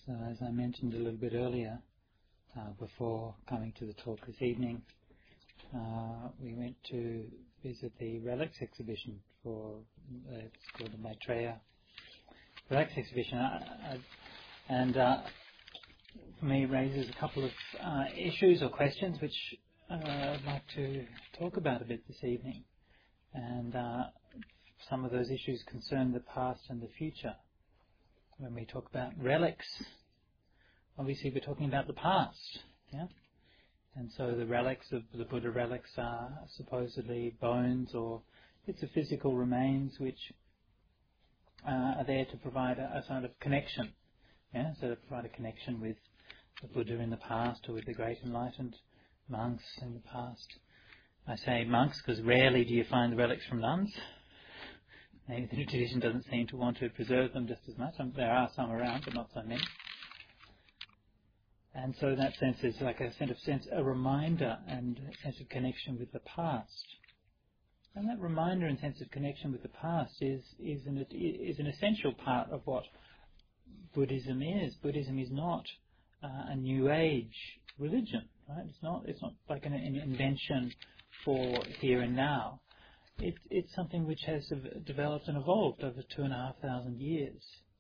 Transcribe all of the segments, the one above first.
So as I mentioned a little bit earlier, before coming to the talk this evening, we went to visit the relics exhibition it's called the Maitreya Relics exhibition, and for me raises a couple of issues or questions which I'd like to talk about a bit this evening. And some of those issues concern the past and the future. When we talk about relics, obviously we're talking about the past, yeah? And so the relics of the Buddha relics are supposedly bones or bits of physical remains which are there to provide a sort of connection, yeah? So to provide a connection with the Buddha in the past or with the great enlightened monks in the past. I say monks because rarely do you find the relics from nuns. Maybe the tradition doesn't seem to want to preserve them just as much. There are some around, but not so many. And so in that sense, there's like a reminder and a sense of connection with the past. And that reminder and sense of connection with the past is an essential part of what Buddhism is. Buddhism is not a New Age religion, right? It's not like an invention for here and now. It's something which has developed and evolved over 2,500 years,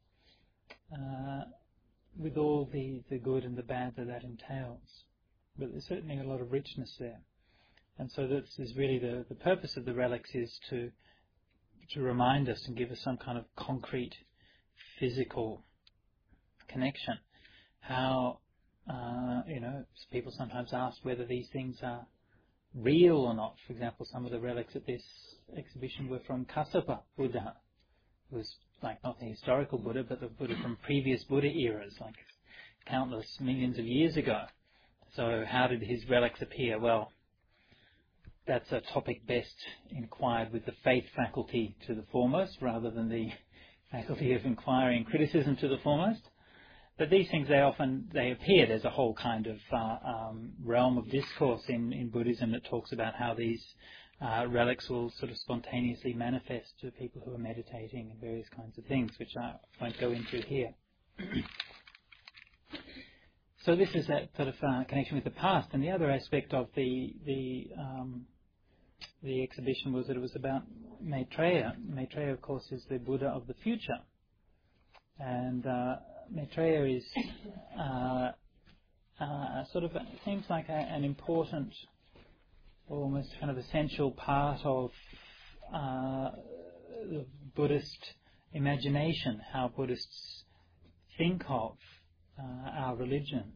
with all the good and the bad that entails. But there's certainly a lot of richness there. And so this is really the purpose of the relics, is to remind us and give us some kind of concrete, physical connection. How, people sometimes ask whether these things are real or not. For example, some of the relics at this exhibition were from Kassapa Buddha. It was like not the historical Buddha, but the Buddha from previous Buddha eras, like countless millions of years ago. So how did his relics appear? Well, that's a topic best inquired with the faith faculty to the foremost, rather than the faculty of inquiry and criticism to the foremost. But these things, they appear. There's a whole kind of realm of discourse in Buddhism that talks about how these relics will sort of spontaneously manifest to people who are meditating and various kinds of things, which I won't go into here. So this is that sort of connection with the past. And the other aspect of the exhibition was that it was about Maitreya. Maitreya, of course, is the Buddha of the future. And Maitreya is seems like an important, almost kind of essential part of the Buddhist imagination, how Buddhists think of our religion.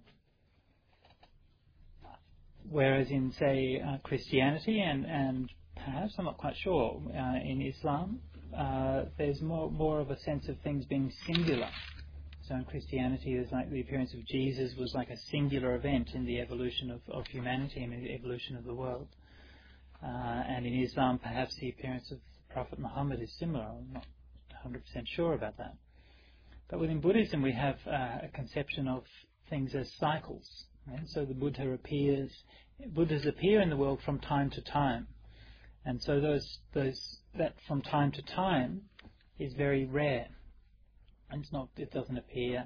Whereas in, say, Christianity and perhaps, I'm not quite sure, in Islam, there's more of a sense of things being singular. So in Christianity, there's like the appearance of Jesus was like a singular event in the evolution of humanity and the evolution of the world. And in Islam, perhaps the appearance of the Prophet Muhammad is similar. I'm not 100% sure about that. But within Buddhism, we have a conception of things as cycles. Right? So the Buddhas appear in the world from time to time. And so that from time to time is very rare. And it doesn't appear,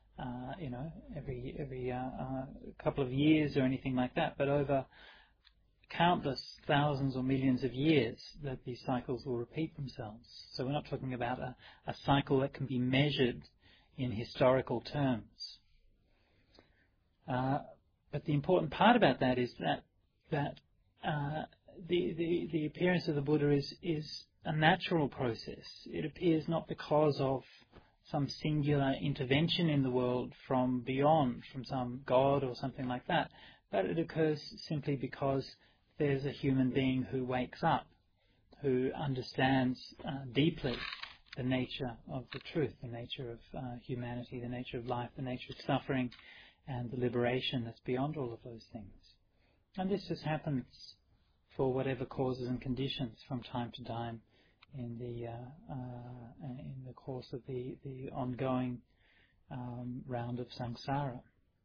every couple of years or anything like that, but over countless thousands or millions of years that these cycles will repeat themselves. So we're not talking about a cycle that can be measured in historical terms. But the important part about that is that the appearance of the Buddha is a natural process. It appears not because of some singular intervention in the world from beyond, from some god or something like that, but it occurs simply because there's a human being who wakes up, who understands deeply the nature of the truth, the nature of humanity, the nature of life, the nature of suffering, and the liberation that's beyond all of those things. And this just happens for whatever causes and conditions from time to time in the course of the ongoing round of samsara.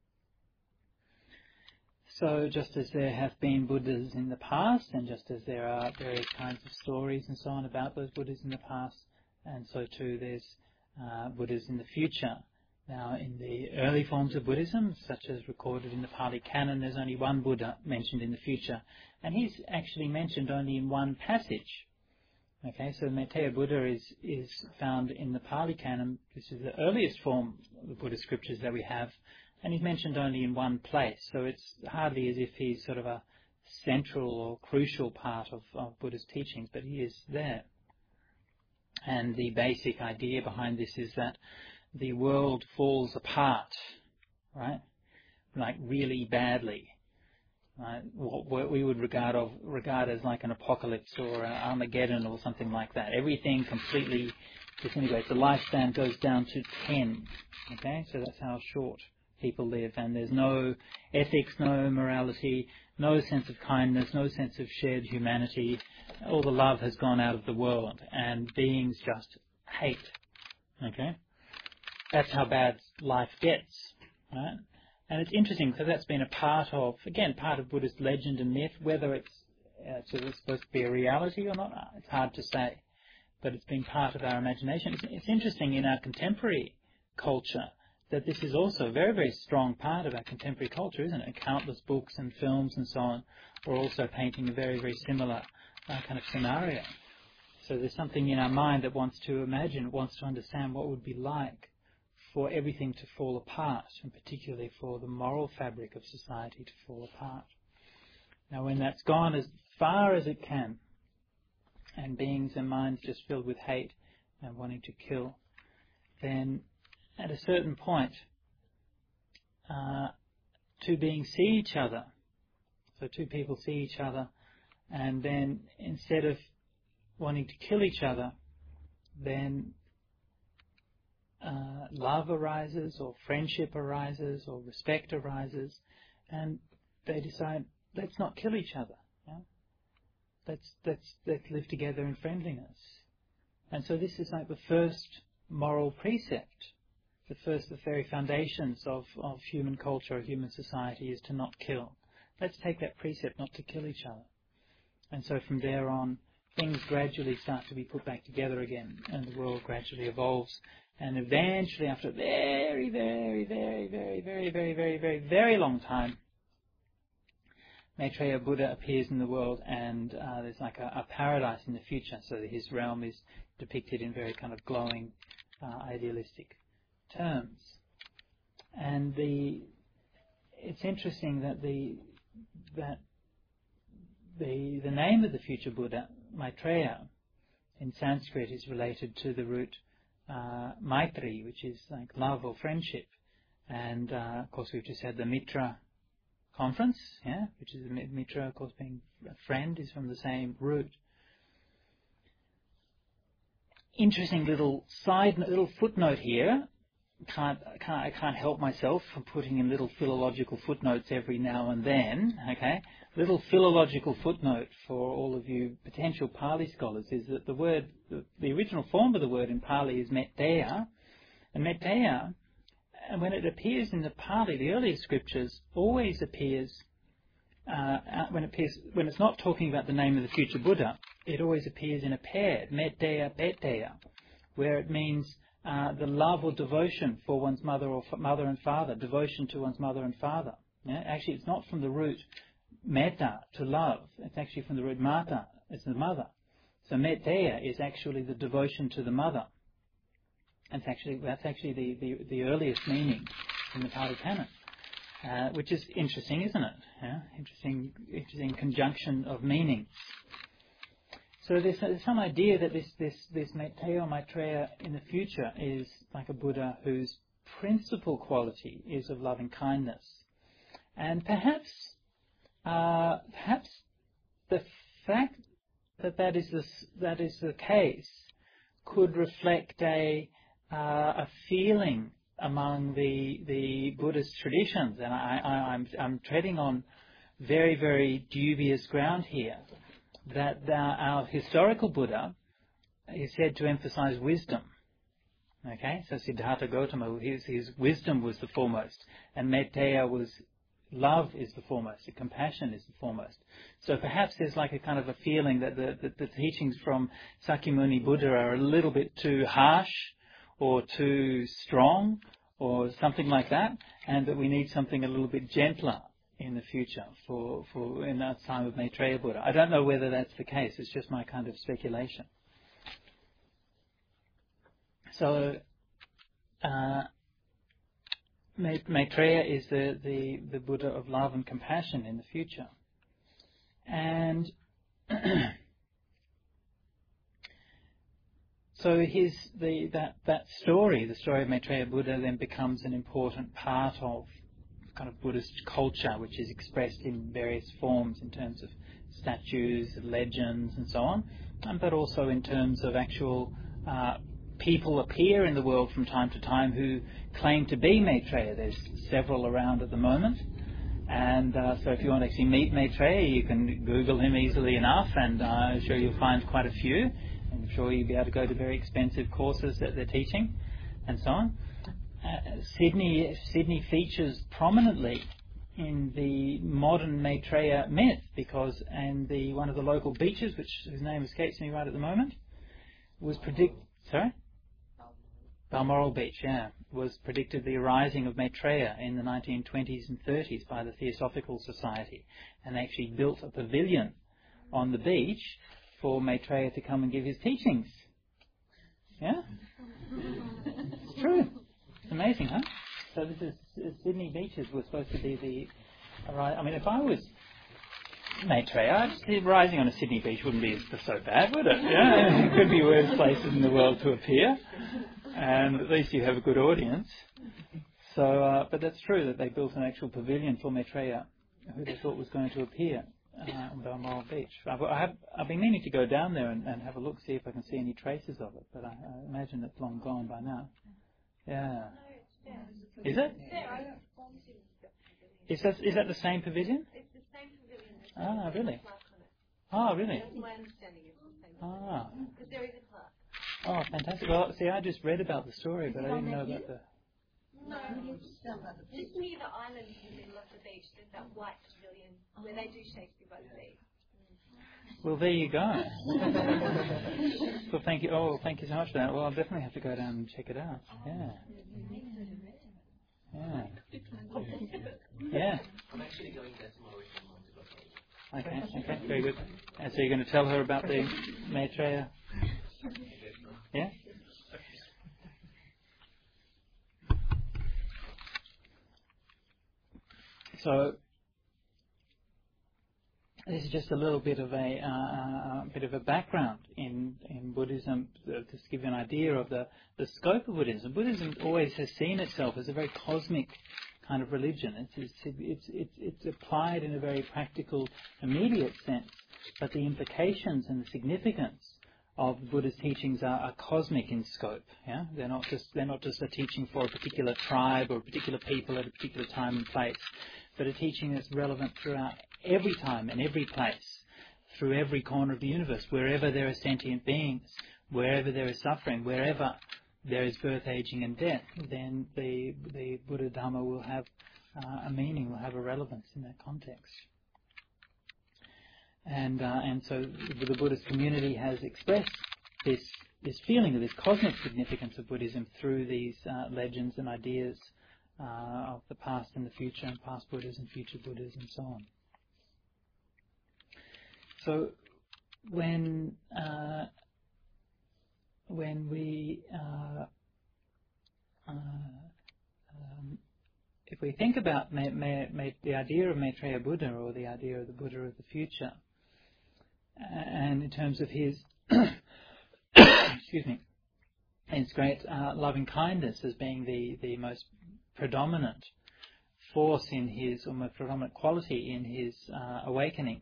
So just as there have been Buddhas in the past, and just as there are various kinds of stories and so on about those Buddhas in the past, and so too there's Buddhas in the future, Now, in the early forms of Buddhism, such as recorded in the Pali Canon, there's only one Buddha mentioned in the future, and he's actually mentioned only in one passage. Okay, so Maitreya Buddha is found in the Pali Canon. This is the earliest form of the Buddhist scriptures that we have, and he's mentioned only in one place, so it's hardly as if he's sort of a central or crucial part of Buddha's teachings, but he is there. And the basic idea behind this is that the world falls apart, right? Like really badly. Right? What we would regard as like an apocalypse or an Armageddon or something like that. Everything completely disintegrates. The lifespan goes down to 10. Okay, so that's how short people live, and there's no ethics, no morality, no sense of kindness, no sense of shared humanity. All the love has gone out of the world, and beings just hate. Okay. That's how bad life gets, right? And it's interesting because that's been a part of Buddhist legend and myth. Whether it's supposed to be a reality or not, it's hard to say. But it's been part of our imagination. It's interesting in our contemporary culture that this is also a very, very strong part of our contemporary culture, isn't it? Countless books and films and so on are also painting a very, very similar kind of scenario. So there's something in our mind that wants to imagine, wants to understand what it would be like for everything to fall apart, and particularly for the moral fabric of society to fall apart. Now, when that's gone as far as it can, and beings and minds just filled with hate and wanting to kill, then at a certain point, two beings see each other. So two people see each other, and then instead of wanting to kill each other, then love arises, or friendship arises, or respect arises, and they decide, let's not kill each other. Yeah? Let's live together in friendliness. And so this is like the first moral precept, the very foundations of human culture or human society is to not kill. Let's take that precept not to kill each other. And so from there on, things gradually start to be put back together again, and the world gradually evolves. And eventually, after a very, very, very, very, very, very, very, very, very long time, Maitreya Buddha appears in the world, and there's like a paradise in the future. So his realm is depicted in very kind of glowing, idealistic terms. And it's interesting that the name of the future Buddha, Maitreya, in Sanskrit is related to the root Maitri, which is like love or friendship. And of course we've just had the Mitra conference, yeah, which is Mitra, of course, being a friend, is from the same root. Interesting little footnote here. I can't help myself from putting in little philological footnotes every now and then. Okay, little philological footnote for all of you potential Pali scholars is that the original form of the word in Pali is Metteya, and Metteya, and when it appears in the Pali, the earliest scriptures, always appears when it's not talking about the name of the future Buddha, it always appears in a pair, Metteya, Petteya, where it means the love or devotion for one's mother or mother and father, devotion to one's mother and father. Yeah? Actually, it's not from the root metta, to love. It's actually from the root mata, it's the mother. So metteya is actually the devotion to the mother. That's actually the earliest meaning in the Pali Canon, which is interesting, isn't it? Yeah? Interesting conjunction of meanings. So there's some idea that this Metteya or Maitreya in the future is like a Buddha whose principal quality is of loving kindness, and perhaps the fact that is the case could reflect a feeling among the Buddhist traditions, and I'm treading on very, very dubious ground here, that our historical Buddha is said to emphasize wisdom. Okay, so Siddhartha Gautama, his wisdom was the foremost, and Metteya was love is the foremost, the compassion is the foremost. So perhaps there's like a kind of a feeling that the teachings from Sakyamuni Buddha are a little bit too harsh, or too strong, or something like that, and that we need something a little bit gentler in the future for in that time of Maitreya Buddha. I don't know whether that's the case. It's just my kind of speculation. So Maitreya is the Buddha of love and compassion in the future, and so that story, the story of Maitreya Buddha, then becomes an important part of kind of Buddhist culture, which is expressed in various forms in terms of statues, legends, and so on, but also in terms of actual people appear in the world from time to time who claim to be Maitreya. There's several around at the moment. And so if you want to actually meet Maitreya, you can Google him easily enough, and I'm sure you'll find quite a few. I'm sure you'll be able to go to very expensive courses that they're teaching, and so on. Sydney features prominently in the modern Maitreya myth because, one of the local beaches, whose name escapes me right at the moment, was Balmoral Beach, was predicted the arising of Maitreya in the 1920s and 30s by the Theosophical Society, and they actually built a pavilion on the beach for Maitreya to come and give his teachings. Yeah? It's true. It's amazing, huh? So this is Sydney beaches were supposed to be if I was Maitreya, rising on a Sydney beach wouldn't be so bad, would it? Yeah, it could be worse places in the world to appear, and at least you have a good audience. So, but that's true that they built an actual pavilion for Maitreya, who they thought was going to appear on Balmoral Beach. I've been meaning to go down there and have a look, see if I can see any traces of it, but I imagine it's long gone by now. Yeah. Is it? Is that the same pavilion? It's the same pavilion. Ah, really? Oh, really? That's my understanding. It's the same pavilion. Ah. Because there is a plaque. Oh, fantastic. Well, see, I just read about the story, but I didn't know about the... No, just near the island in the middle of the beach, there's that white pavilion where they do Shakespeare by the Sea. Well, there you go. Well, thank you. Oh, thank you so much for that. Well, I'll definitely have to go down and check it out. Yeah. Yeah. Yeah. I'm actually going there tomorrow if you want to go. Okay, very good. And so you're going to tell her about the Maitreya? Yeah? So this is just a little bit of a background in Buddhism, to give you an idea of the scope of Buddhism. Buddhism always has seen itself as a very cosmic kind of religion. It's applied in a very practical, immediate sense, but the implications and the significance of Buddha's teachings are cosmic in scope. Yeah, they're not just a teaching for a particular tribe or a particular people at a particular time and place, but a teaching that's relevant throughout every time and every place, through every corner of the universe, wherever there are sentient beings, wherever there is suffering, wherever there is birth, aging, and death. Then the Buddha Dhamma will have a meaning, will have a relevance in that context. And so the Buddhist community has expressed this feeling of this cosmic significance of Buddhism through these legends and ideas of the past and the future, and past Buddhas and future Buddhas, and so on. So when we if we think about the idea of Maitreya Buddha, or the idea of the Buddha of the future, and in terms of his excuse me, his great loving kindness as being the most predominant force in his, or most predominant quality in his awakening.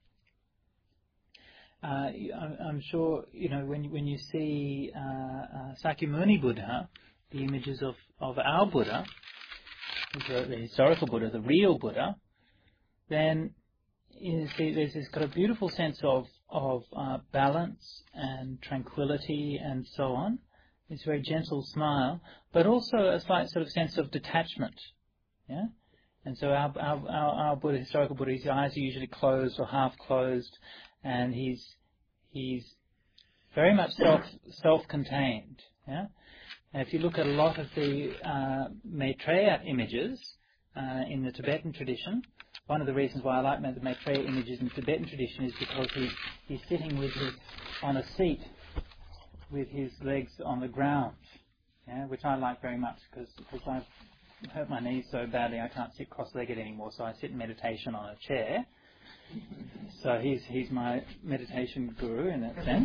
I'm sure, when you see Sakyamuni Buddha, the images of our Buddha, the historical Buddha, the real Buddha, then you see there's this kind of beautiful sense of balance and tranquility and so on. This very gentle smile, but also a slight sort of sense of detachment. Yeah, and so our Buddha, historical Buddha, his eyes are usually closed or half closed, and he's very much self-contained. Yeah, And if you look at a lot of the Maitreya images in the Tibetan tradition, one of the reasons why I like the Maitreya images in the Tibetan tradition is because he's sitting on a seat with his legs on the ground, which I like very much because I've hurt my knees so badly I can't sit cross-legged anymore, so I sit in meditation on a chair. So he's my meditation guru in that sense.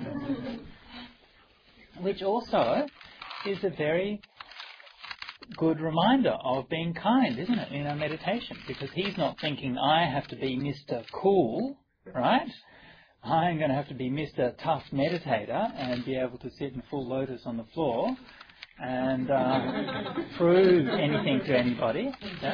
Which also is a very good reminder of being kind, isn't it, in our meditation? Because he's not thinking, I have to be Mr. Cool, right? I'm going to have to be Mr. Tough Meditator and be able to sit in full lotus on the floor and prove anything to anybody. Yeah?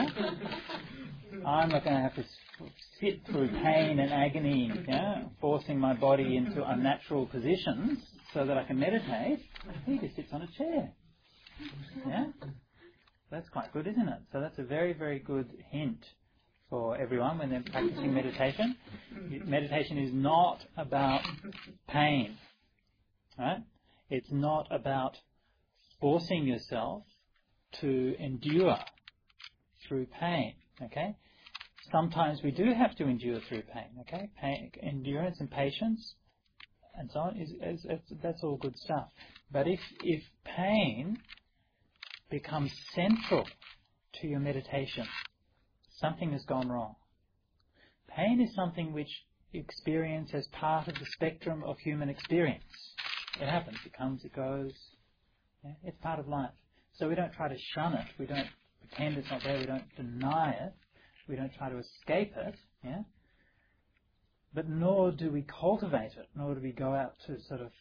I'm not going to have to sit through pain and agony, forcing my body into unnatural positions so that I can meditate. He just sits on a chair. Yeah? That's quite good, isn't it? So that's a very, very good hint for everyone when they're practicing meditation. Meditation is not about pain, right? It's not about forcing yourself to endure through pain, okay? Sometimes we do have to endure through pain, okay? Endurance and patience and so on, that's all good stuff. But if pain becomes central to your meditation, something has gone wrong. Pain is something which you experience as part of the spectrum of human experience. It happens, it comes, it goes. Yeah? It's part of life. So we don't try to shun it, we don't pretend it's not there, we don't deny it, we don't try to escape it, yeah? But nor do we cultivate it, nor do we go out to sort of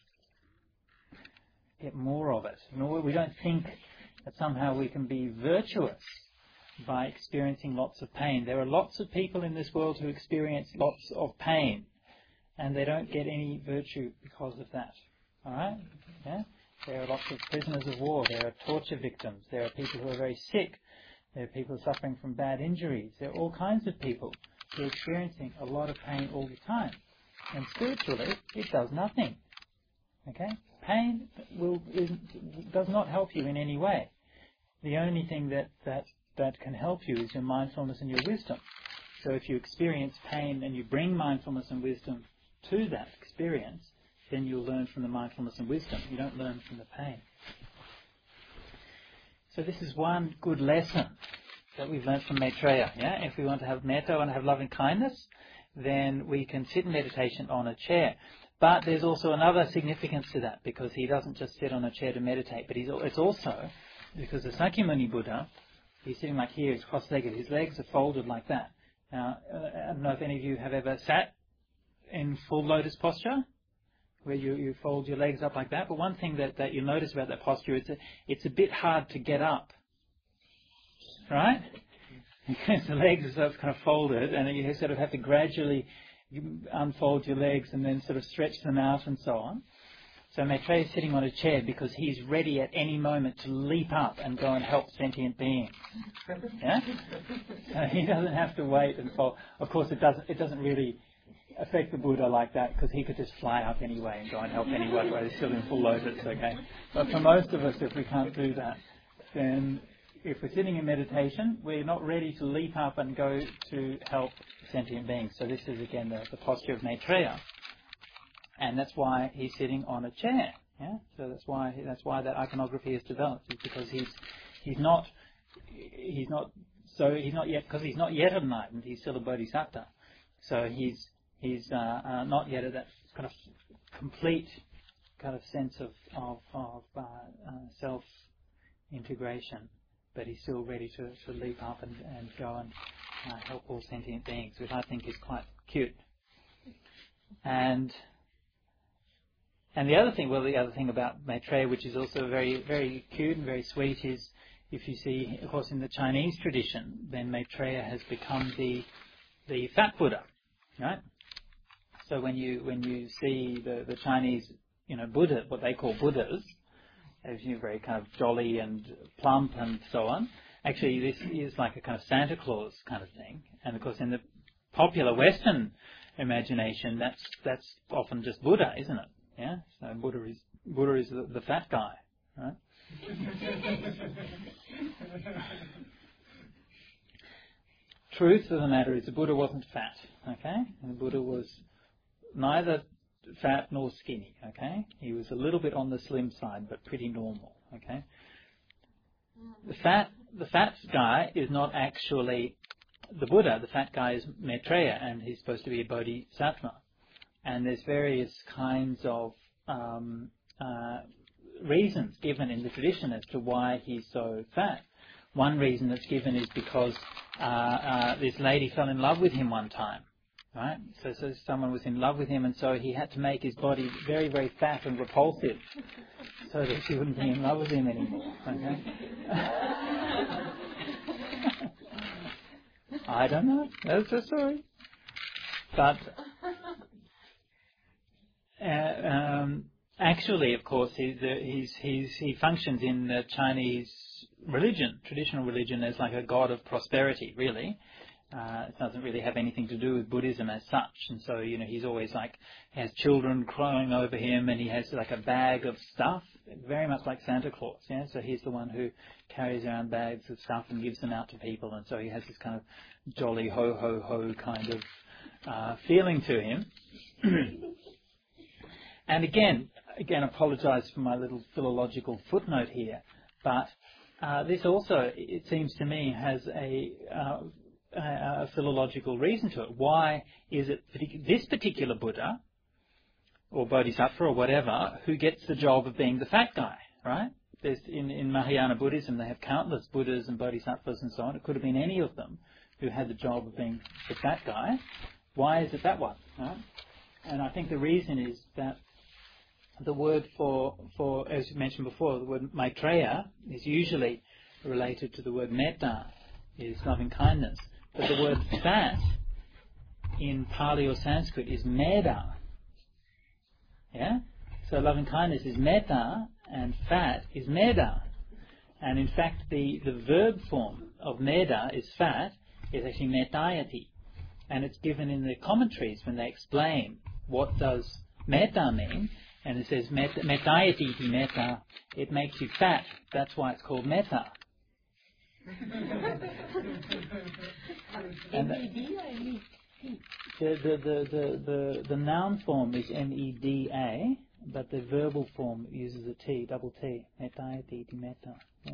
get more of it. Nor we don't think that somehow we can be virtuous by experiencing lots of pain. There are lots of people in this world who experience lots of pain, and they don't get any virtue because of that. All right? Yeah? There are lots of prisoners of war. There are torture victims. There are people who are very sick. There are people suffering from bad injuries. There are all kinds of people who are experiencing a lot of pain all the time. And spiritually, it does nothing. Okay? Pain does not help you in any way. The only thing that can help you is your mindfulness and your wisdom. So if you experience pain and you bring mindfulness and wisdom to that experience, then you'll learn from the mindfulness and wisdom. You don't learn from the pain. So this is one good lesson that we've learned from Maitreya. Yeah? If we want to have metta and have loving kindness, then we can sit in meditation on a chair. But there's also another significance to that, because he doesn't just sit on a chair to meditate, but it's also because the Sakyamuni Buddha, he's sitting like here, he's cross-legged, his legs are folded like that. Now, I don't know if any of you have ever sat in full lotus posture, where you fold your legs up like that, but one thing that you notice about that posture, it's a bit hard to get up, right? Because the legs are sort of kind of folded, and you sort of have to gradually unfold your legs and then sort of stretch them out and so on. So Maitreya is sitting on a chair because he's ready at any moment to leap up and go and help sentient beings. Yeah? So he doesn't have to wait and fold. Of course, it doesn't really affect the Buddha like that, because he could just fly up anyway and go and help anyone while he's still in full lotus, okay? But for most of us, if we can't do that, then if we're sitting in meditation, we're not ready to leap up and go to help sentient beings. So this is again the posture of Maitreya, and that's why he's sitting on a chair. Yeah. So that's why that iconography is developed, is because he's not yet enlightened. He's still a bodhisattva. So he's not yet at that kind of complete kind of sense of self integration. But he's still ready to leap up and go and help all sentient beings, which I think is quite cute. And the other thing about Maitreya, which is also very, very cute and very sweet, is if you see, of course, in the Chinese tradition, then Maitreya has become the fat Buddha, right? So when you see the Chinese, Buddha, what they call Buddhas, as very kind of jolly and plump and so on. Actually, this is like a kind of Santa Claus kind of thing. And of course, in the popular Western imagination, that's often just Buddha, isn't it? Yeah. So Buddha is the fat guy, right? Truth of the matter is the Buddha wasn't fat, okay? And the Buddha was neither fat nor skinny, okay? He was a little bit on the slim side, but pretty normal, okay? The fat guy is not actually the Buddha. The fat guy is Maitreya, and he's supposed to be a bodhisattva. And there's various kinds of reasons given in the tradition as to why he's so fat. One reason that's given is because this lady fell in love with him one time, right? So someone was in love with him, and so he had to make his body very, very fat and repulsive so that she wouldn't be in love with him anymore, okay? I don't know. That's the story. But actually, of course, he functions in the Chinese religion, traditional religion, as like a god of prosperity, really. It doesn't really have anything to do with Buddhism as such. And so, he's always has children crying over him, and he has like a bag of stuff, very much like Santa Claus, yeah? So he's the one who carries around bags of stuff and gives them out to people, and so he has this kind of jolly ho-ho-ho kind of feeling to him. And again, apologise for my little philological footnote here, but this also, it seems to me, has a philological reason to it. Why is it this particular Buddha, or Bodhisattva, or whatever, who gets the job of being the fat guy, right? There's in Mahayana Buddhism, they have countless Buddhas and Bodhisattvas and so on. It could have been any of them who had the job of being the fat guy. Why is it that one, right? And I think the reason is that the word for as you mentioned before, the word Maitreya is usually related to the word metta, is loving kindness. But the word fat in Pali or Sanskrit is meda. Yeah? So loving kindness is metta and fat is meda. And in fact the verb form of meda is fat, is actually metayati. And it's given in the commentaries when they explain what does metta mean. And it says metayati iti metta, it makes you fat. That's why it's called metta. And the noun form is meda, but the verbal form uses a T, double T, metayati iti metta. Yeah.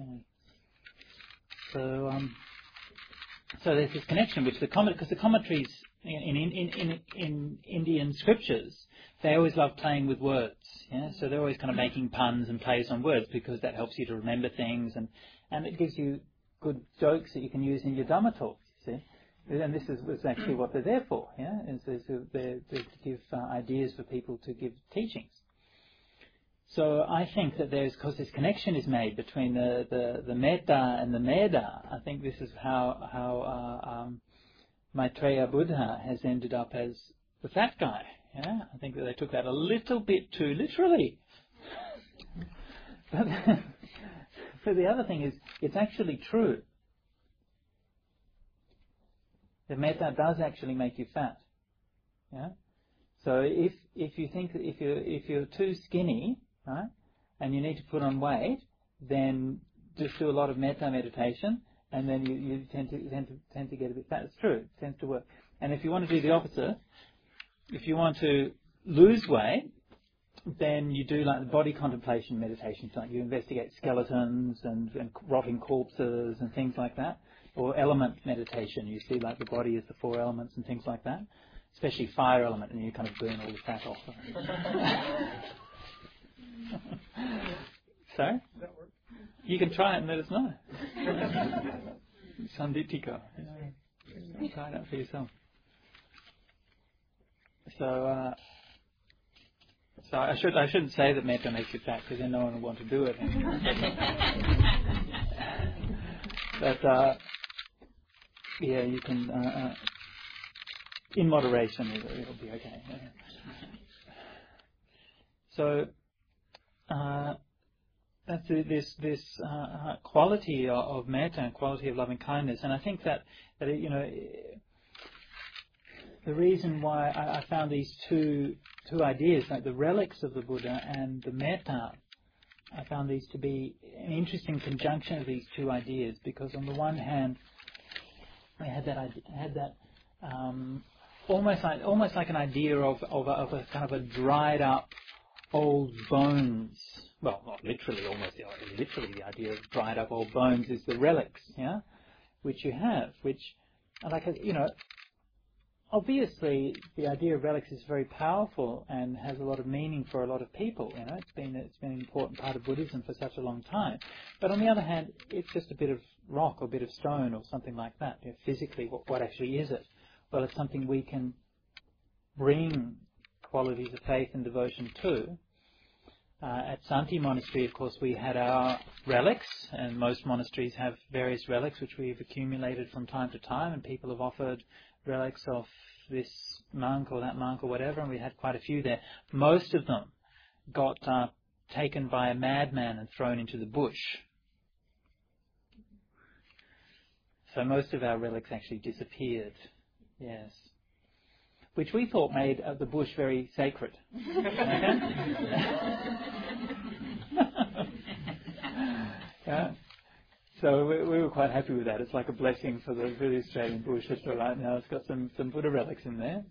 So there's this connection which because the commentaries in Indian scriptures, they always love playing with words. Yeah? So they're always kind of making puns and plays on words because that helps you to remember things, and it gives you good jokes that you can use in your Dhamma talks, you see. And this is actually what they're there for, yeah? They're to give ideas for people to give teachings. So I think that because this connection is made between the metta and the meda, I think this is how Maitreya Buddha has ended up as the fat guy. Yeah? I think that they took that a little bit too literally. But the other thing is, it's actually true. The metta does actually make you fat. Yeah. So if you think that if you're too skinny, right, and you need to put on weight, then just do a lot of metta meditation, and then you tend to get a bit fat. It's true. It tends to work. And if you want to do the opposite, if you want to lose weight, then you do like the body contemplation meditations, like you investigate skeletons and rotting corpses and things like that, or element meditation. You see like the body as the four elements and things like that, especially fire element, and you kind of burn all the fat off. Sorry? You can try it and let us know. Sanditiko. Yeah. Try it out for yourself. So I shouldn't say that metta makes you fat, because then no one will want to do it. But yeah, you can in moderation. It'll be okay. Yeah. So that's this quality of metta and quality of loving kindness, and I think that the reason why I found these two ideas, like the relics of the Buddha and the metta, I found these to be an interesting conjunction of these two ideas, because on the one hand, I had that almost like an idea of a kind of a dried up old bones. Well, not literally, literally the idea of dried up old bones is the relics, yeah, which you have, which, like, obviously the idea of relics is very powerful and has a lot of meaning for a lot of people. It's been an important part of Buddhism for such a long time. But on the other hand, it's just a bit of rock or a bit of stone or something like that. Physically, what actually is it? Well, it's something we can bring qualities of faith and devotion to. At Santi Monastery, of course, we had our relics, and most monasteries have various relics which we've accumulated from time to time, and people have offered relics of this monk or that monk or whatever, and we had quite a few there. Most of them got taken by a madman and thrown into the bush. So most of our relics actually disappeared, yes. Which we thought made the bush very sacred. Yeah. So we were quite happy with that. It's like a blessing for the Australian bush. It's all right now. It's got some Buddha relics in there.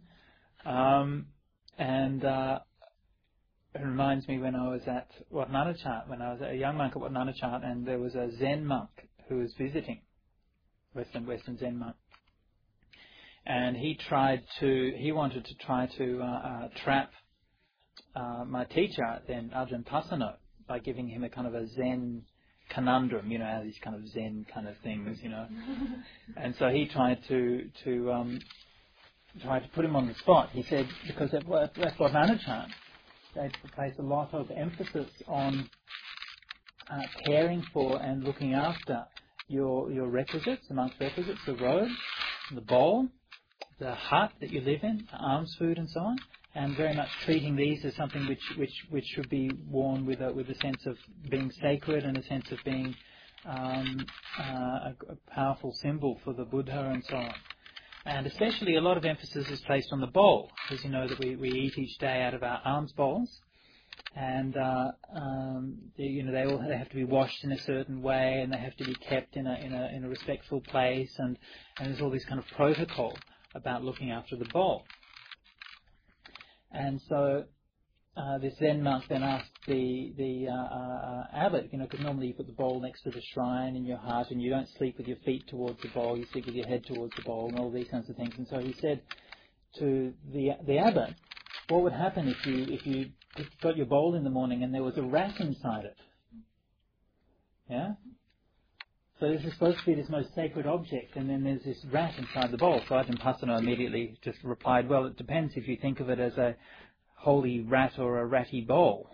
It reminds me when I was at Wat Nanachat, when I was a young monk at Wat Nanachat, and there was a Zen monk who was visiting, Western Zen monk. And he wanted to try to trap my teacher then, Ajahn Pasano, by giving him a kind of a Zen conundrum, how these kind of Zen kind of things, And so he tried to put him on the spot. He said, because at Wat Nanachat, they place a lot of emphasis on caring for and looking after your requisites, the monk's requisites, the robe, the bowl, the hut that you live in, the alms food and so on, and very much treating these as something which should be worn with a sense of being sacred and a sense of being a powerful symbol for the Buddha and so on. And especially a lot of emphasis is placed on the bowl, because you know that we eat each day out of our alms bowls, and they have to be washed in a certain way, and they have to be kept in a respectful place, and there's all this kind of protocol about looking after the bowl. And so this Zen monk then asked the abbot, because normally you put the bowl next to the shrine in your hut, and you don't sleep with your feet towards the bowl, you sleep with your head towards the bowl, and all these kinds of things. And so he said to the abbot, what would happen if you got your bowl in the morning and there was a rat inside it? Yeah? So this is supposed to be this most sacred object, and then there's this rat inside the bowl. So Ajahn Pasano immediately just replied, well, it depends if you think of it as a holy rat or a ratty bowl.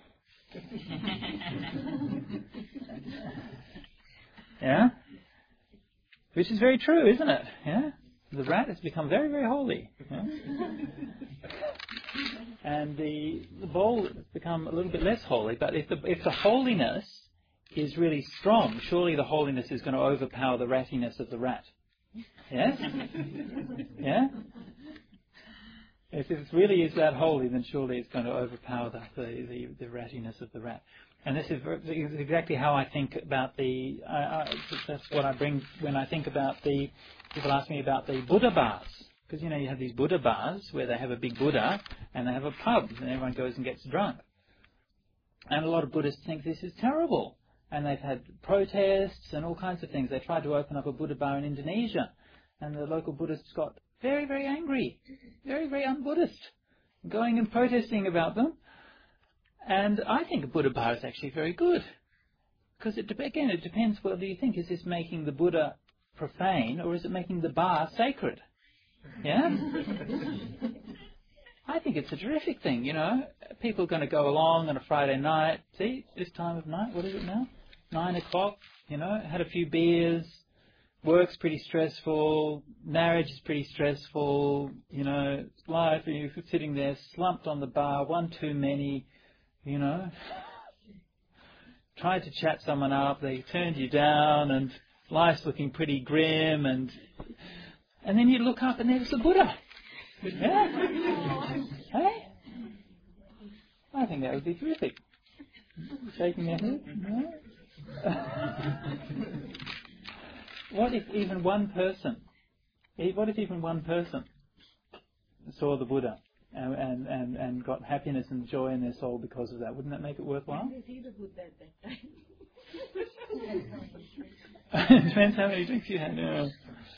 Yeah? Which is very true, isn't it? Yeah? The rat has become very, very holy. Yeah? And the bowl has become a little bit less holy, but if the holiness is really strong, surely the holiness is going to overpower the rattiness of the rat. Yes? Yeah? If it really is that holy, then surely it's going to overpower the rattiness of the rat. And this is exactly how I think about that's what I bring when I think about people ask me about the Buddha bars. Because, you have these Buddha bars where they have a big Buddha and they have a pub and everyone goes and gets drunk. And a lot of Buddhists think this is terrible. And they've had protests and all kinds of things. They tried to open up a Buddha bar in Indonesia, and the local Buddhists got very, very angry, very, very un-Buddhist, going and protesting about them. And I think a Buddha bar is actually very good, because it depends whether you think, is this making the Buddha profane or is it making the bar sacred? Yeah? I think it's a terrific thing, People are going to go along on a Friday night. See, this time of night, what is it now? 9 o'clock, had a few beers. Work's pretty stressful. Marriage is pretty stressful. Life, you're sitting there slumped on the bar, one too many, Tried to chat someone up, they turned you down, and life's looking pretty grim, and then you look up and there's the Buddha. Yeah? Hey? I think that would be terrific. Shaking their head? No? What if even one person saw the Buddha and got happiness and joy in their soul because of that? Wouldn't that make it worthwhile? They see the Buddha at that time. Depends how many drinks you had. Yeah.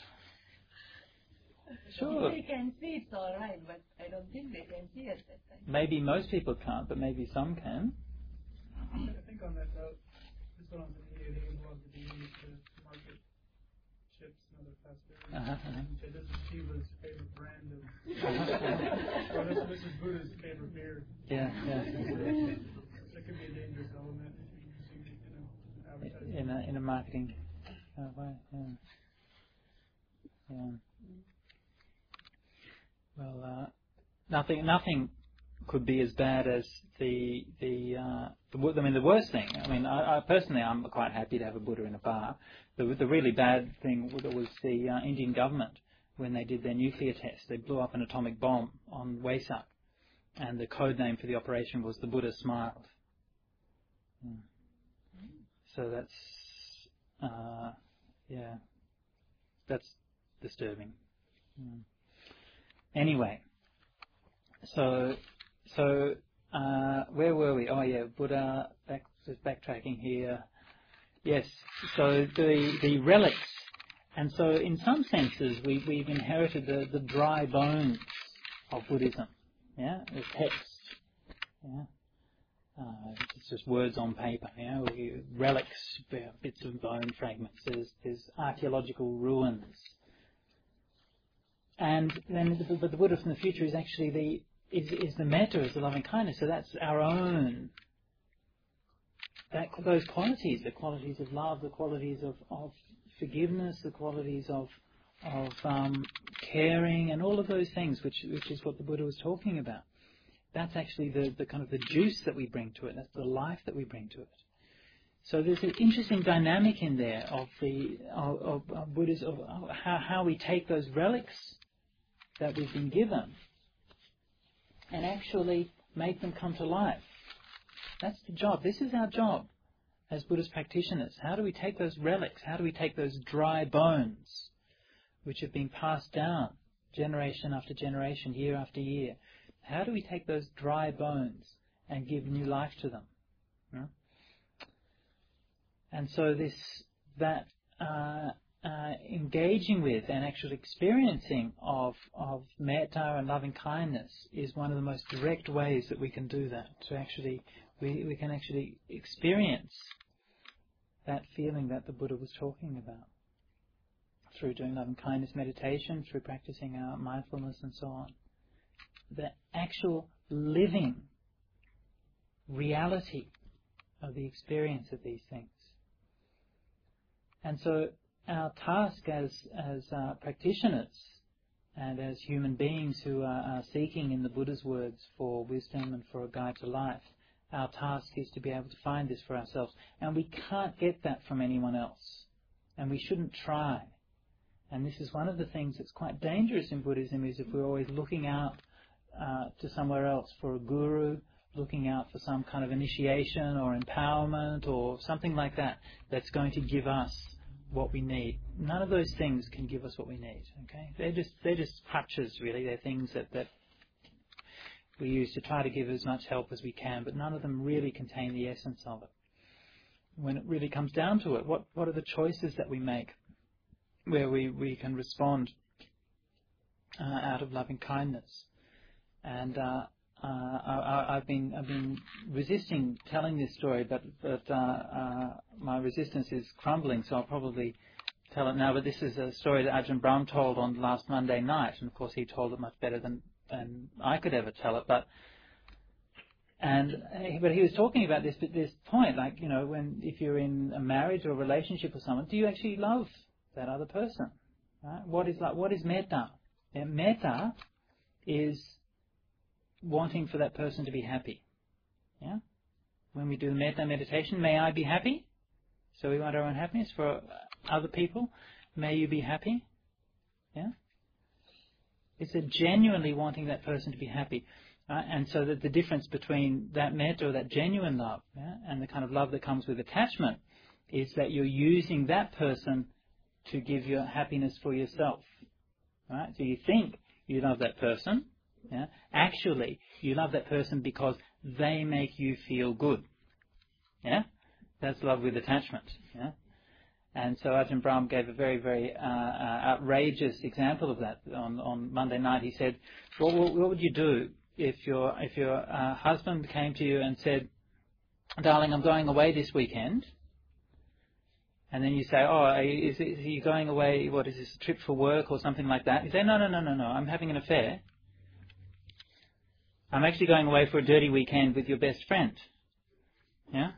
Sure. They can see it's all right, but I don't think they can see at that time. Maybe most people can't, but maybe some can. I think on that note, this one on the media, they involve the DD to market chips and other fast food. This is Shiva's favorite brand of. This is Buddha's favorite beer. Yeah. That could be a dangerous element using, advertising. In a marketing way. Yeah. Well, nothing could be as bad as the worst thing. I mean, I personally, I'm quite happy to have a Buddha in a bar. The really bad thing was the Indian government when they did their nuclear test. They blew up an atomic bomb on Wesak, and the code name for the operation was the Buddha smiled. Yeah. So that's disturbing. Yeah. Anyway, so where were we? Oh yeah, Buddha. Just backtracking here. Yes. So the relics, and so in some senses we've inherited the dry bones of Buddhism. Yeah, the text. Yeah. It's just words on paper. Relics, bits of bone fragments. There's archaeological ruins. And then, but the Buddha from the future is actually the metta, is the loving kindness. So that's our own. Those qualities, the qualities of love, the qualities of forgiveness, the qualities of caring, and all of those things, which is what the Buddha was talking about. That's actually the kind of the juice that we bring to it. That's the life that we bring to it. So there's an interesting dynamic in there of Buddhas, of how we take those relics that we've been given and actually make them come to life. That's the job. This is our job as Buddhist practitioners. How do we take those relics? How do we take those dry bones which have been passed down generation after generation, year after year? How do we take those dry bones and give new life to them? Yeah? And so engaging with and actual experiencing of metta and loving kindness is one of the most direct ways that we can do that. To actually, we can actually experience that feeling that the Buddha was talking about through doing loving kindness meditation, through practicing our mindfulness and so on. The actual living reality of the experience of these things. And so our task as practitioners and as human beings who are seeking, in the Buddha's words, for wisdom and for a guide to life, our task is to be able to find this for ourselves. And we can't get that from anyone else. And we shouldn't try. And this is one of the things that's quite dangerous in Buddhism, is if we're always looking out to somewhere else for a guru, looking out for some kind of initiation or empowerment or something like that, that's going to give us what we need. None of those things can give us what we need. Okay, they're just crutches, really. They're things that we use to try to give as much help as we can, but none of them really contain the essence of it. When it really comes down to it, what are the choices that we make where we can respond out of loving kindness? And I've been resisting telling this story, but my resistance is crumbling, so I'll probably tell it now. But this is a story that Ajahn Brahm told on last Monday night, and of course he told it much better than I could ever tell it. But he was talking about this point, like, if you're in a marriage or a relationship with someone, do you actually love that other person? Right? What is metta? And metta is wanting for that person to be happy. Yeah? When we do the metta meditation, may I be happy? So we want our own happiness. For other people, may you be happy? Yeah? It's a genuinely wanting that person to be happy. And so that the difference between that metta or that genuine love, and the kind of love that comes with attachment is that you're using that person to give you happiness for yourself. Right? So you think you love that person. Actually, you love that person because they make you feel good. That's love with attachment. And so Ajahn Brahm gave a very, very outrageous example of that on Monday night. He said, what would you do if your husband came to you and said, "Darling, I'm going away this weekend," and then you say, "Oh, is he going away? What is this, a trip for work or something like that?" You say, "No, I'm having an affair. I'm actually going away for a dirty weekend with your best friend." Yeah.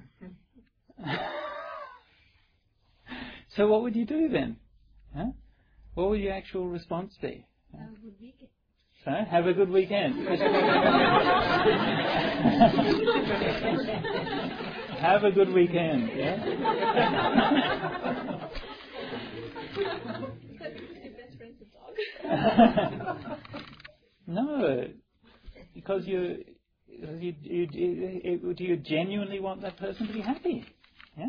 So what would you do then? What would your actual response be? Have a good weekend. So, have a good weekend. Have a good weekend. Yeah. No, because do you genuinely want that person to be happy? Yeah.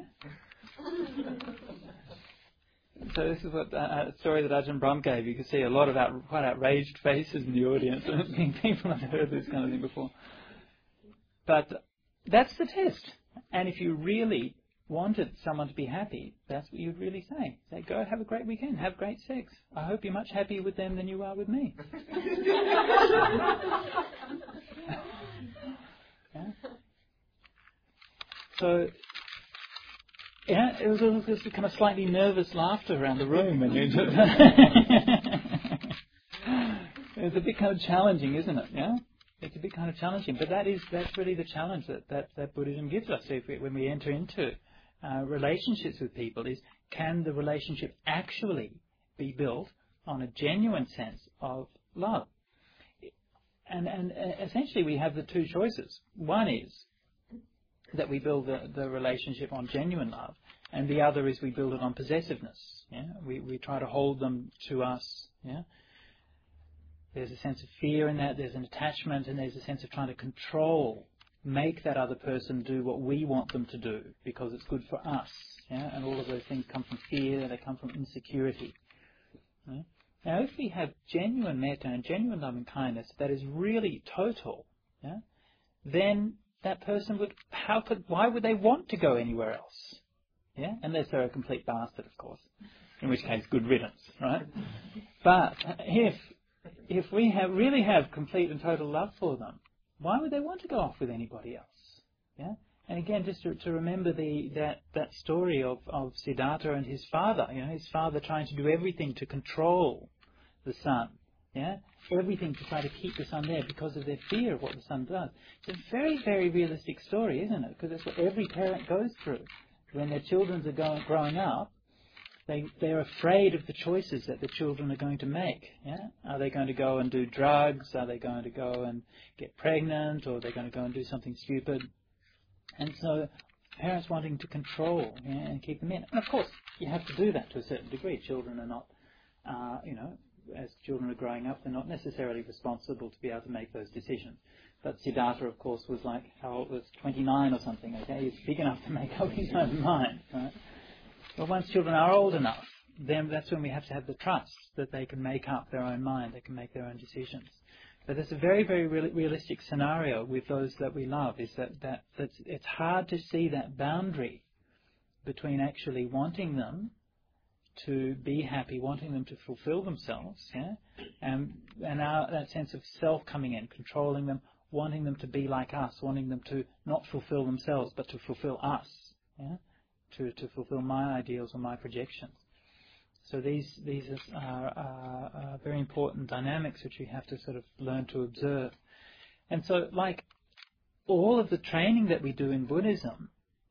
So this is what a story that Ajahn Brahm gave. You can see a lot of quite outraged faces in the audience. People have heard this kind of thing before. But that's the test. And if you really wanted someone to be happy, that's what you'd really say. Say, go have a great weekend, have great sex. I hope you're much happier with them than you are with me. So, it was this kind of slightly nervous laughter around the room when you did It's a bit kind of challenging, isn't it? Yeah, it's a bit kind of challenging. But that's really the challenge that Buddhism gives us when we enter into relationships with people: is can the relationship actually be built on a genuine sense of love? And essentially, we have the two choices. One is that we build the relationship on genuine love, and the other is we build it on possessiveness. Yeah, we try to hold them to us. Yeah, there's a sense of fear in that. There's an attachment, and there's a sense of trying to control, make that other person do what we want them to do because it's good for us. Yeah, and all of those things come from fear. They come from insecurity. Yeah? Now, if we have genuine metta and genuine love and kindness that is really total, yeah, then that person why would they want to go anywhere else? Yeah, unless they're a complete bastard, of course, in which case good riddance, right? But if we really have complete and total love for them, why would they want to go off with anybody else? Yeah, and again, just to remember that story of Siddhartha and his father. You know, his father trying to do everything to control the son. Yeah, everything to try to keep the son there because of their fear of what the son does. It's a very, very realistic story, isn't it? Because that's what every parent goes through. When their children are growing up, they're afraid of the choices that the children are going to make. Yeah, are they going to go and do drugs? Are they going to go and get pregnant? Or are they going to go and do something stupid? And so, parents wanting to control and keep them in. And of course, you have to do that to a certain degree. Children are not, as children are growing up, they're not necessarily responsible to be able to make those decisions. But Siddhartha, of course, was like, how old was 29 or something, okay? He's big enough to make up his own mind, right? But once children are old enough, then that's when we have to have the trust that they can make up their own mind, they can make their own decisions. But it's a very, very realistic scenario with those that we love, is that it's hard to see that boundary between actually wanting them to be happy, wanting them to fulfill themselves, yeah, and that sense of self coming in, controlling them, wanting them to be like us, wanting them to not fulfill themselves but to fulfill us, yeah, to fulfill my ideals or my projections. So these are very important dynamics which we have to sort of learn to observe. And so, like all of the training that we do in Buddhism,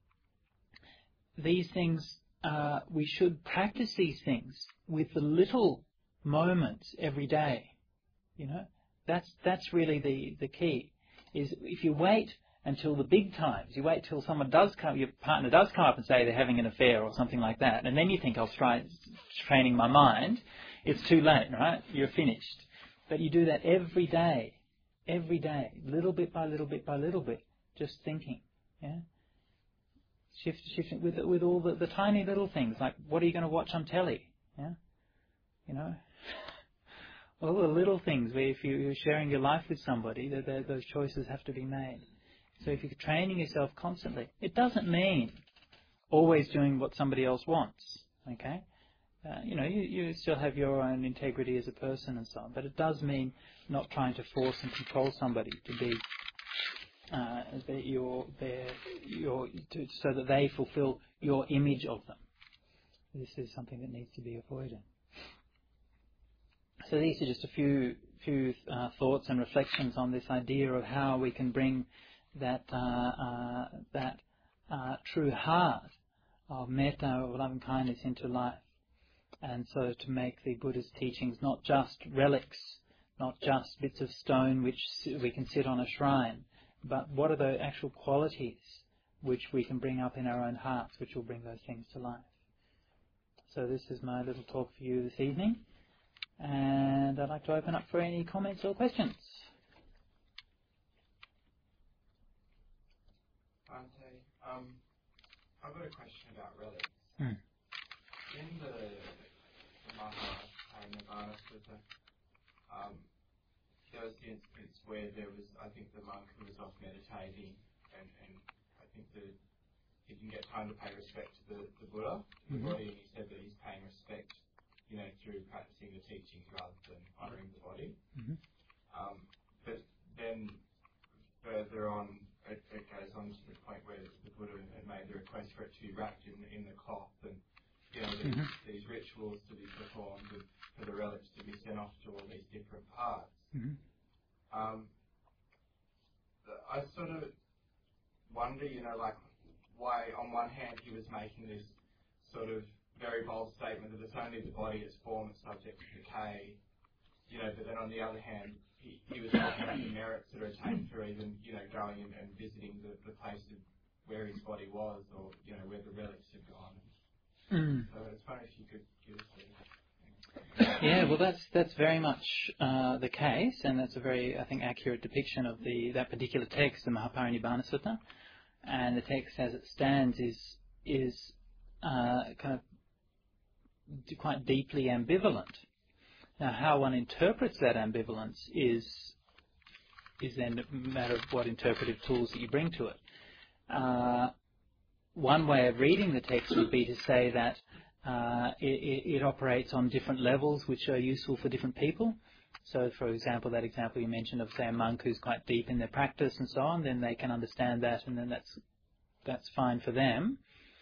these things, we should practice these things with the little moments every day. You know, that's really the key. Is if you wait until the big times, you wait till someone does come, your partner does come up and say they're having an affair or something like that, and then you think, I'll try training my mind. It's too late, right? You're finished. But you do that every day. every day, little bit by little bit by little bit, just thinking. Yeah. Shifting with all the tiny little things, like what are you going to watch on telly? Yeah. You know, all the little things where if you're sharing your life with somebody, those choices have to be made. So if you're training yourself constantly, it doesn't mean always doing what somebody else wants. Okay. You know, you still have your own integrity as a person and so on, but it does mean not trying to force and control somebody to be so that they fulfill your image of them. This is something that needs to be avoided. So these are just a few thoughts and reflections on this idea of how we can bring that true heart of metta, of loving kindness, into life. And so to make the Buddha's teachings not just relics, not just bits of stone which we can sit on a shrine, but what are the actual qualities which we can bring up in our own hearts, which will bring those things to life. So this is my little talk for you this evening, and I'd like to open up for any comments or questions. Bhante, I've got a question about relics. In the Mahaparinibbana Sutta, there was the instance where there was, I think the monk who was off meditating, and I think that he didn't get time to pay respect to the Buddha, the body, and he said that he's paying respect, you know, through practicing the teachings rather than honouring the body. But then further on, it goes on to the point where the Buddha had made the request for it to be wrapped in the cloth, and you know, these rituals to be performed, and for the relics to be sent off to all these different parts. I sort of wonder, you know, like why on one hand he was making this sort of very bold statement that it's only the body as form is subject to decay, you know, but then on the other hand he was talking about the merits that are attained through even, you know, going and visiting the place where his body was, or, you know, where the relics had gone. So it's funny if you could give us a... Yeah, well, that's very much the case, and that's a very, I think, accurate depiction of that particular text, the Mahaparinibbana Sutta. And the text, as it stands, is kind of quite deeply ambivalent. Now, how one interprets that ambivalence is then a matter of what interpretive tools that you bring to it. One way of reading the text would be to say that it operates on different levels which are useful for different people. So, for example, that example you mentioned of, say, a monk who's quite deep in their practice and so on, then they can understand that, and then that's fine for them.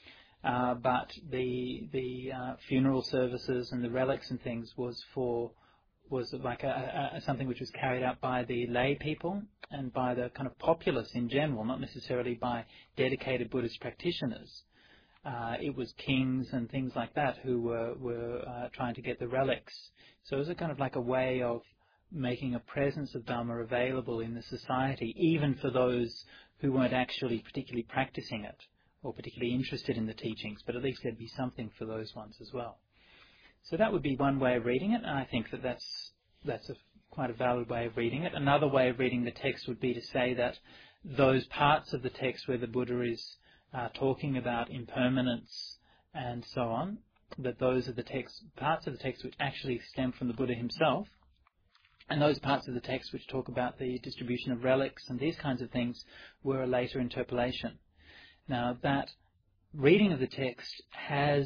But the funeral services and the relics and things was like something which was carried out by the lay people and by the kind of populace in general, not necessarily by dedicated Buddhist practitioners. It was kings and things like that who were trying to get the relics. So it was a kind of like a way of making a presence of Dhamma available in the society, even for those who weren't actually particularly practicing it or particularly interested in the teachings, but at least there'd be something for those ones as well. So that would be one way of reading it, and I think that's quite a valid way of reading it. Another way of reading the text would be to say that those parts of the text where the Buddha is talking about impermanence and so on, that those are the parts of the text which actually stem from the Buddha himself, and those parts of the text which talk about the distribution of relics and these kinds of things were a later interpolation. Now, that reading of the text has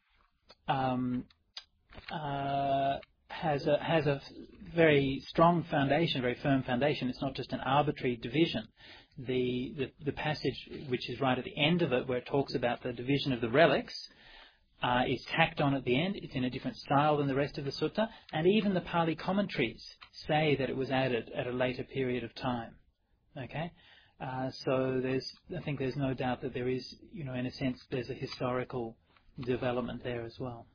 a very strong foundation, very firm foundation. It's not just an arbitrary division. The passage which is right at the end of it, where it talks about the division of the relics, is tacked on at the end. It's in a different style than the rest of the sutta, and even the Pali commentaries say that it was added at a later period of time. Okay, so I think there's no doubt that there is, in a sense, there's a historical development there as well.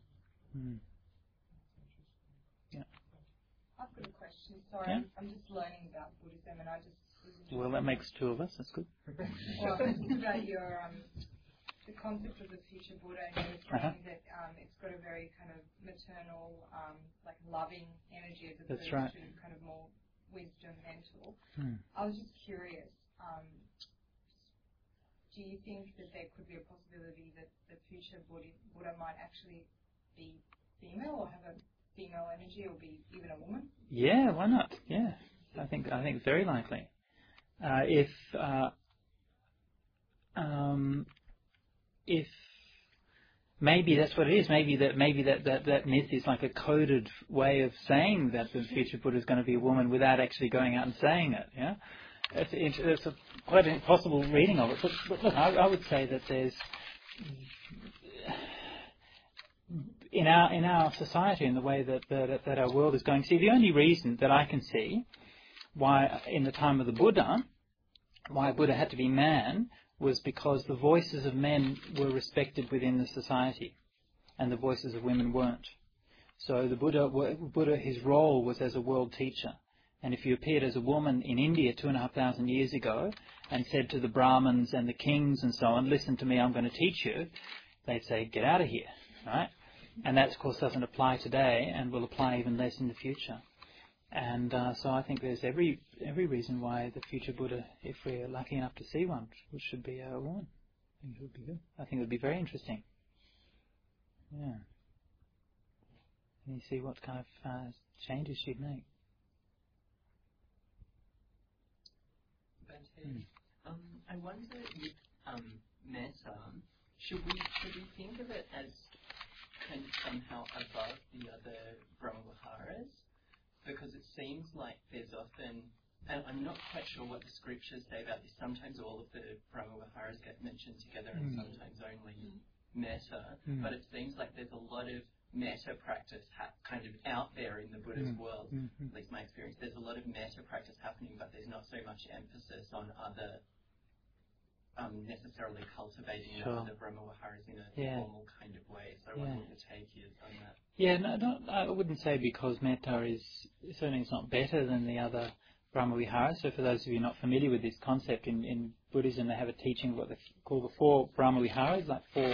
Yeah. I've got a question. Sorry, Yeah? I'm just learning about Buddhism, and Well, that makes two of us. That's good. Well, it's about your the concept of the future Buddha, and you were saying that it's got a very kind of maternal, like loving energy as opposed to kind of more wisdom mental. Hmm. I was just curious, do you think that there could be a possibility that the future Buddha might actually be female or have a female energy or be even a woman? Yeah, why not? Yeah, I think it's very likely. If maybe that's what it is. Maybe that myth is like a coded way of saying that the future Buddha is going to be a woman without actually going out and saying it. Yeah, it's quite an impossible reading of it. But look, I would say that there's in our society, in the way that our world is going. See, the only reason that I can see why in the time of the Buddha, why Buddha had to be man, was because the voices of men were respected within the society and the voices of women weren't. So the Buddha, his role was as a world teacher. And if you appeared as a woman in India 2,500 years ago and said to the Brahmins and the kings and so on, listen to me, I'm going to teach you, they'd say, get out of here, right? And that, of course, doesn't apply today and will apply even less in the future. And so I think there's every reason why the future Buddha, if we're lucky enough to see one, which should be a woman. I think it would be good. I think it would be very interesting. Yeah. And you see what kind of changes she'd make. I wonder with metta, should we think of it as kind of somehow above the other Brahmaviharas? Because it seems like there's often, and I'm not quite sure what the scriptures say about this, sometimes all of the Brahmaviharas get mentioned together and sometimes only metta, but it seems like there's a lot of metta practice kind of out there in the Buddha's world, at least my experience. There's a lot of metta practice happening, but there's not so much emphasis on other necessarily cultivating the Brahmaviharas in a formal kind of way. So I wonder what your take is on that. Yeah, no, I wouldn't say because metta is certainly it's not better than the other Brahmaviharas. So for those of you not familiar with this concept, in Buddhism they have a teaching of what they call the four Brahmaviharas, like four,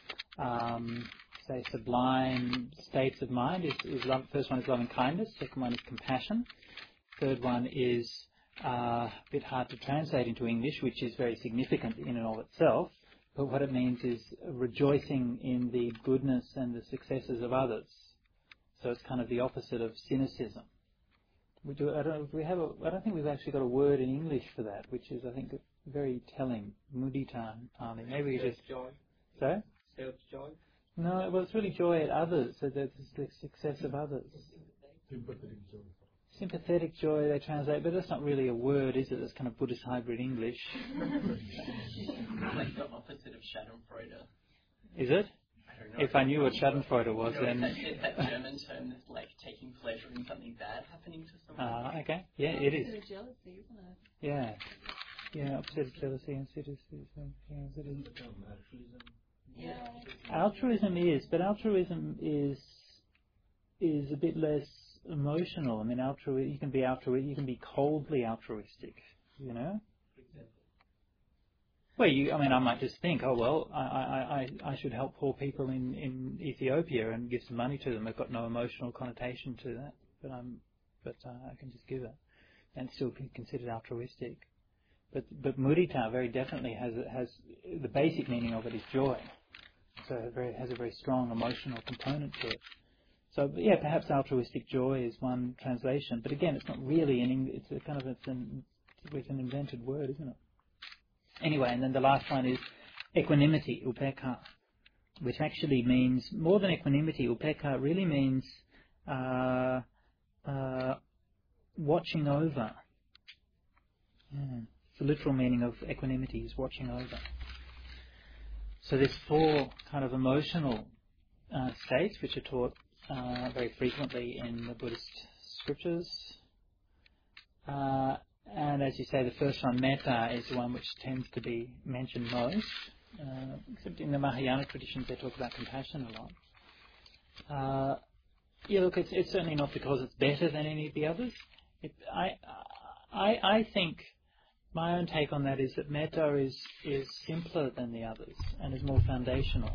say, sublime states of mind. Love, first one is loving kindness, second one is compassion, third one is a bit hard to translate into English, which is very significant in and of itself, but what it means is rejoicing in the goodness and the successes of others. So it's kind of the opposite of cynicism. I don't think we've actually got a word in English for that, which is, I think, very telling. Mudita, Pali. Maybe we just... Joy. Sorry? Self-joy? No, well, it's really joy at others, so that's the success of others. Sympathetic joy, they translate, but that's not really a word, is it? It's kind of Buddhist hybrid English. Like the opposite of Schadenfreude. Is it? I don't know. If I knew what Schadenfreude was, then... That German term that's like taking pleasure in something bad happening to someone. Okay. Yeah, it is. Opposite of jealousy, isn't it? Yeah. Yeah, opposite of jealousy and cynicism. Yeah. Altruism is, but altruism is a bit less emotional. I mean, you can be you can be coldly altruistic, you know. Well, I might just think, oh well, I should help poor people in Ethiopia and give some money to them. I've got no emotional connotation to that, but I can just give it and still be considered altruistic. But mudita very definitely has the basic meaning of it is joy. So it has a very strong emotional component to it. So yeah, perhaps altruistic joy is one translation, but again, it's not really it's an invented word, isn't it? Anyway, and then the last one is equanimity, upekkha, which actually means more than equanimity. Upekkha really means watching over. Yeah. The literal meaning of equanimity is watching over. So there's four kind of emotional states which are taught very frequently in the Buddhist scriptures. And as you say, the first one, metta, is the one which tends to be mentioned most. Except in the Mahayana traditions they talk about compassion a lot. Yeah, look, it's certainly not because it's better than any of the others. I think my own take on that is that metta is simpler than the others and is more foundational.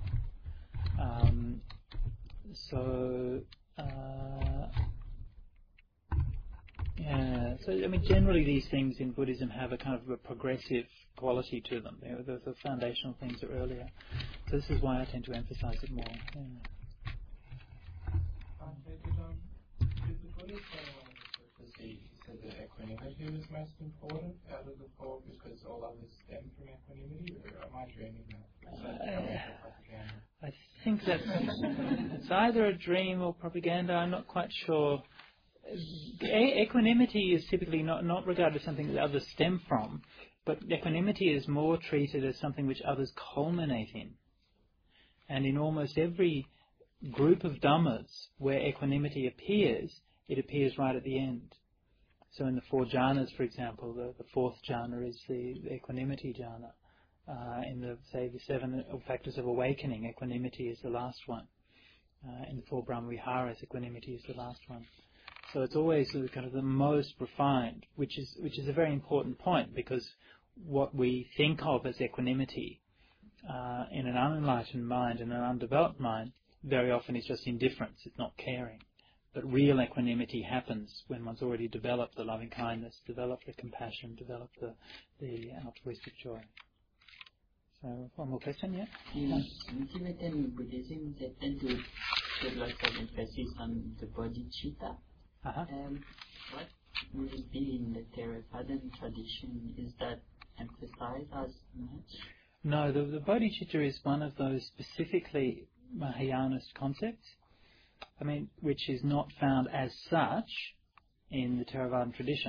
So, I mean, generally these things in Buddhism have a kind of a progressive quality to them. The foundational things are earlier. So this is why I tend to emphasize it more. Yeah. Did the Buddha he said that equanimity was most important out of the four because all others stem from equanimity, or am I dreaming that? I think that it's either a dream or propaganda. I'm not quite sure. Equanimity is typically not regarded as something that others stem from, but equanimity is more treated as something which others culminate in. And in almost every group of Dhammas where equanimity appears, it appears right at the end. So in the 4 jhanas, for example, the 4th jhana is the equanimity jhana. In the 7 factors of awakening, equanimity is the last one. In the 4 Brahmaviharas, equanimity is the last one. So it's always kind of the most refined, which is a very important point, because what we think of as equanimity in an unenlightened mind and an undeveloped mind very often is just indifference, it's not caring. But real equanimity happens when one's already developed the loving kindness, developed the compassion, developed the altruistic joy. So, one more question, yeah? In Tibetan Buddhism, they tend to put lots of emphasis on the bodhicitta. What would it be in the Theravadan tradition? Is that emphasized as much? No, the bodhicitta is one of those specifically Mahayanist concepts. I mean, which is not found as such in the Theravadan tradition.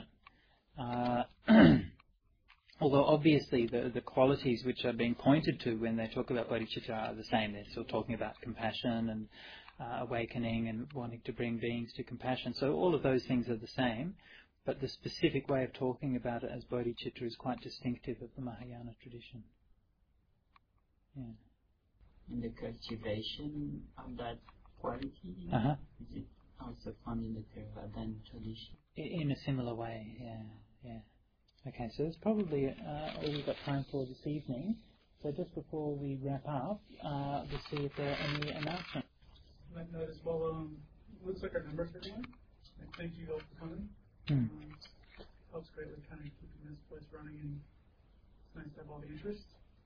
Although obviously the qualities which are being pointed to when they talk about bodhicitta are the same. They're still talking about compassion and awakening and wanting to bring beings to compassion. So all of those things are the same, but the specific way of talking about it as bodhicitta is quite distinctive of the Mahayana tradition. Yeah. And the cultivation of that quality, is it also found in the Theravadan tradition? In a similar way, yeah. Okay, so that's probably all we've got time for this evening. So just before we wrap up, we'll see if there are any announcements. I might note as well, looks like our numbers are going. Thank you all for coming. Helps greatly kind of keeping this place running, and it's nice to have all the interest.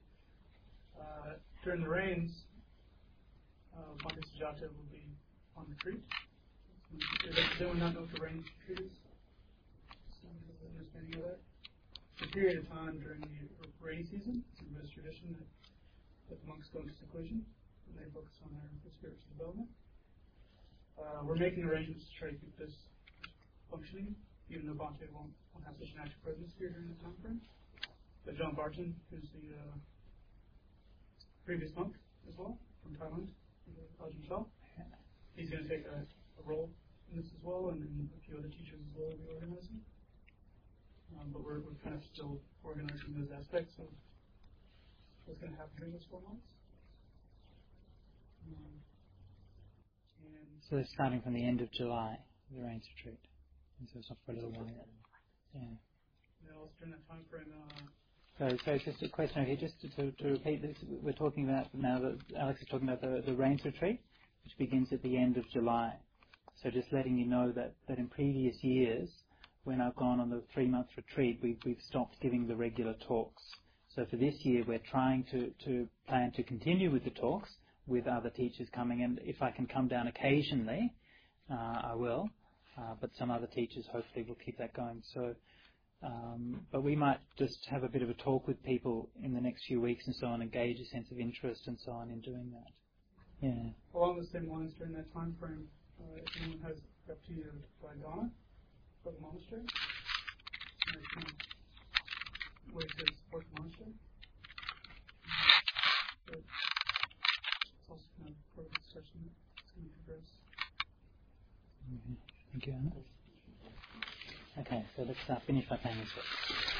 During the rains, Bhante Sujata will be on retreat. Does anyone not know what the rains retreat is? Some understanding of that? It's a period of time during the rainy season. It's a Buddhist tradition that the monks go into seclusion and they focus on their spiritual development. We're making arrangements to try to keep this functioning, even though Bhante won't have such an active presence here during the time frame. But John Barton, who's the previous monk as well from Thailand, Ajahn Chah, he's going to take a role in this as well, and then a few other teachers as well will be organizing. But we're kind of still organizing those aspects of what's going to happen during those 4 months. So they're starting from the end of July, the rains retreat. And so it's not for a little while. Yeah. Also during that time frame. So just a question here, just to repeat this, we're talking about now that Alex is talking about the rains retreat, which begins at the end of July. So just letting you know that in previous years, when I've gone on the 3-month retreat, we've stopped giving the regular talks. So for this year, we're trying to plan to continue with the talks with other teachers coming, and if I can come down occasionally, I will. But some other teachers hopefully will keep that going. So, but we might just have a bit of a talk with people in the next few weeks and so on, and gauge a sense of interest and so on in doing that. Yeah. Along the same lines, during that time frame, if anyone has the opportunity to fly Ghana for the monastery, ways to support the monastery. But it's also kind of part of the discussion that's going to progress. Okay. Thank you, Anna. Okay, so let's finish by playing this.